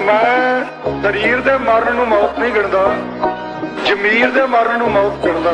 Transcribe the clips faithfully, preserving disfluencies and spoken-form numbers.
मैं शरीर दे मरण नूं मौत नहीं गिणदा, जमीर दे मरण नूं मौत गिणदा।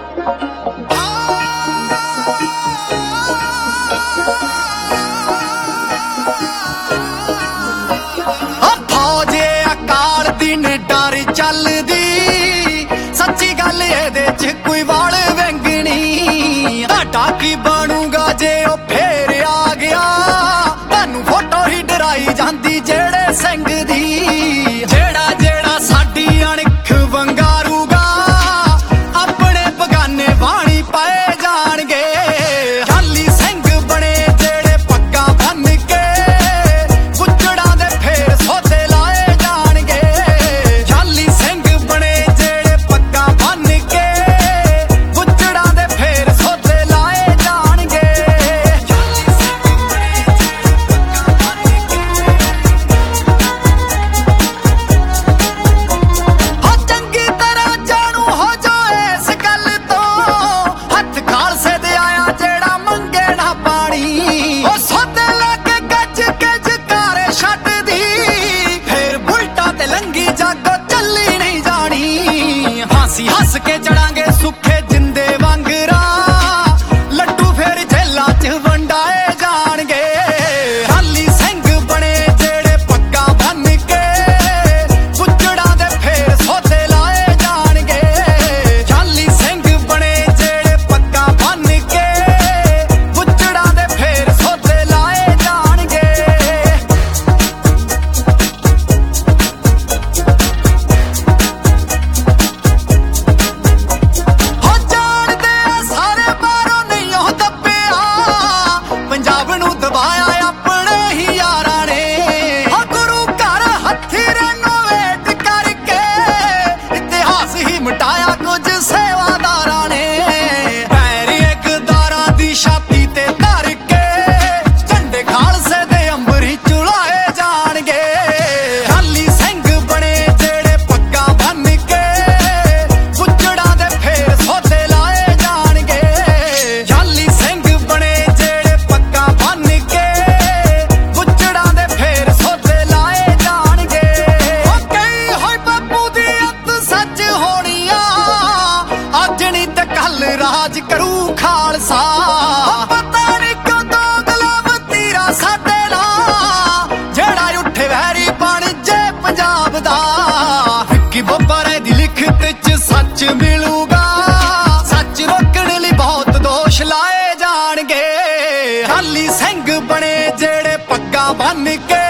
फौजे अकाल दी डर चलदी, सच्ची गल एहदे च कोई वाल वेंगणी। तुहाडा की बनूगा जे ओ फेर आ गया, तैनूं फोटो ही डराई जांदी जेड़े सिंह दी। जेड़ा जेड़ा साडी अणख वंगारूगा, अपने बगाने वाणी पाए जाणगे। जाली सिंह बने जेड़े पग्गां बन के, गुजड़ा दे फेर सौदे लाए जाणगे। जाली सिंह बने जेड़े पग्गां बन के, गुजड़ा दे फेर सौदे लाए जाणगे। हो चंगी तरह जानू हो जो इस गल तो, हथ खालसे दे आया जेड़ा मंगे ना पानी। ओ सौदे लाके गज के जकारे छड्डदी, फेर बुलटा ते लंगी जागो चली नहीं जानी। हासी हस के चढ़ांगे सुखे जिंदे वांगरा, लड्डू फेर जेलां च वंडाए जाणगे। हाली सिंह बने जेड़े पग्गां बन के, गुजड़ा दे फेर सौदे लाए जाणगे। जाली सिंह बने जेड़े पग्गां बन के, गुजड़ा दे फेर सौदे लाए जाणगे। हो जाणदे सारे बाहरों नहीं हो दब्बिया, पंजाब नूं दबाया अपने ही यारां ने। हो गुरु घर हत्थी रेनोवेट करके, इतिहास ही मिटाया कुछ सेवादारां ने। पैर इकदारां दी छाती ते धर के, झंडे खालसे दे अंबरी चुलाए जाणगे। हाली सिंह बने जेड़े पग्गां बन के, गुजड़ा दे फेर सौदे लाए जाणगे। जाली सिंह बने जेड़े पग्गां बन के, गुजड़ा दे फेर सौदे लाए जाणगे। ओ कई होई बापू दी अत सच होनी आ, अज नहीं ते कल राज करू खालसा। ओ पता नहीं क्यों दोगला वतीरा साडे नाल, जेड़ा उठे वैरी बन जे पंजाब दा। विक्की बब्बर दी लिखत च सच मिलूगा, सच रोकण लई बहुत दोष लाए जाणगे। हाली सिंह बने जेड़े पग्गां बन के,